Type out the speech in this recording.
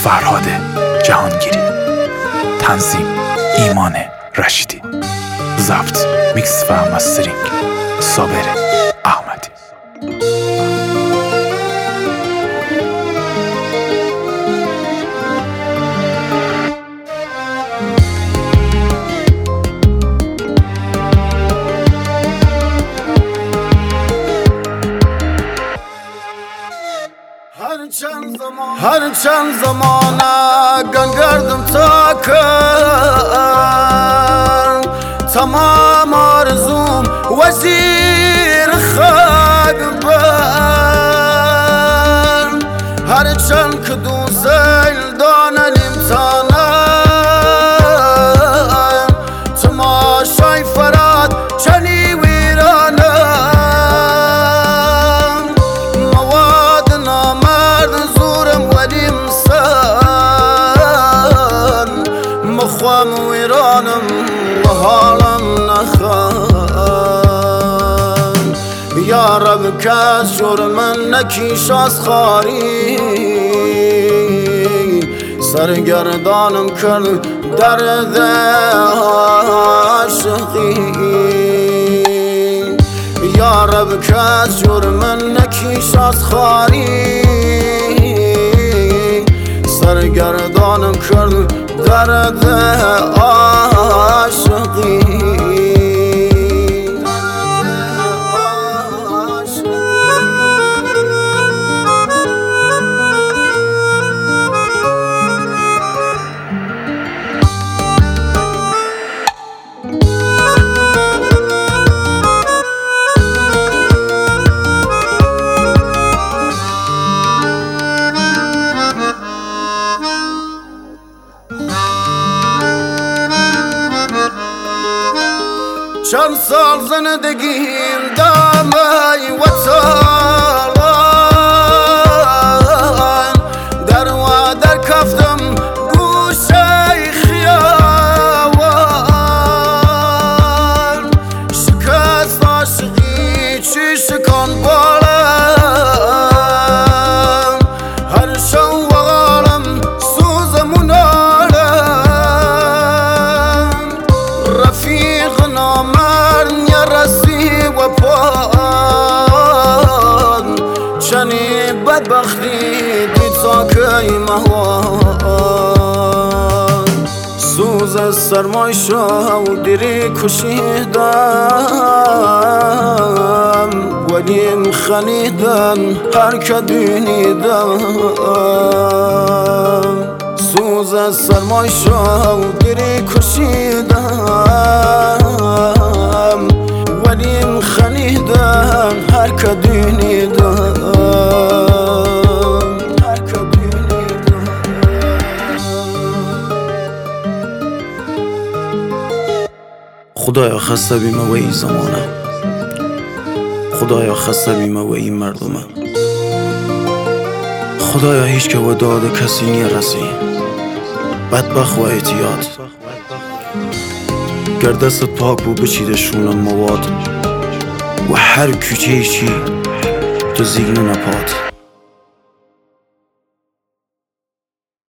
فرهاد جهانگیری، تنظیم ایمان رشیدی، ضبط میکس و مسترینگ صابر احمدی. هر چند زمانه گنگردم تا کرد تمام آرزوم وزیر خاک بر هر چند که دوزیل دانلیم تانم تماشای فراد چنی ویرانم مواد نامرد زورم ولیم سن مخوام ویرانم و حالم نخان یا رب کس جرمن نکیش از خاری سرگردانم کرد درد عاشقی یا رب کس جرمن نکیش از خاری سرگردانم کرد درد عاشقی. چند سال زندگیم دامای وطن در و در کفتم گوشه خیابان شکست عاشقی چی شکان بالم هر شو و غالم سوزمون آلم رفیق نامرد رسی و پان چنی بدبختی دید ساکی مهوان سوز سرمای شو دیری کشیدم ولیم خلیدن هر که دینیدم سوز سرمای شو دیری کشیدم ولیم خلیدن هر که دینیدم خدایا خسته بیمه و این زمانه خدایا خسته بیمه و این مردمه خدایا هیچ که و داد کسی نیرسی بدبخت و احتیاط گر دستت پاک بو بچیده شونم مواد و هر کوچه چی تو زیگنه نپاد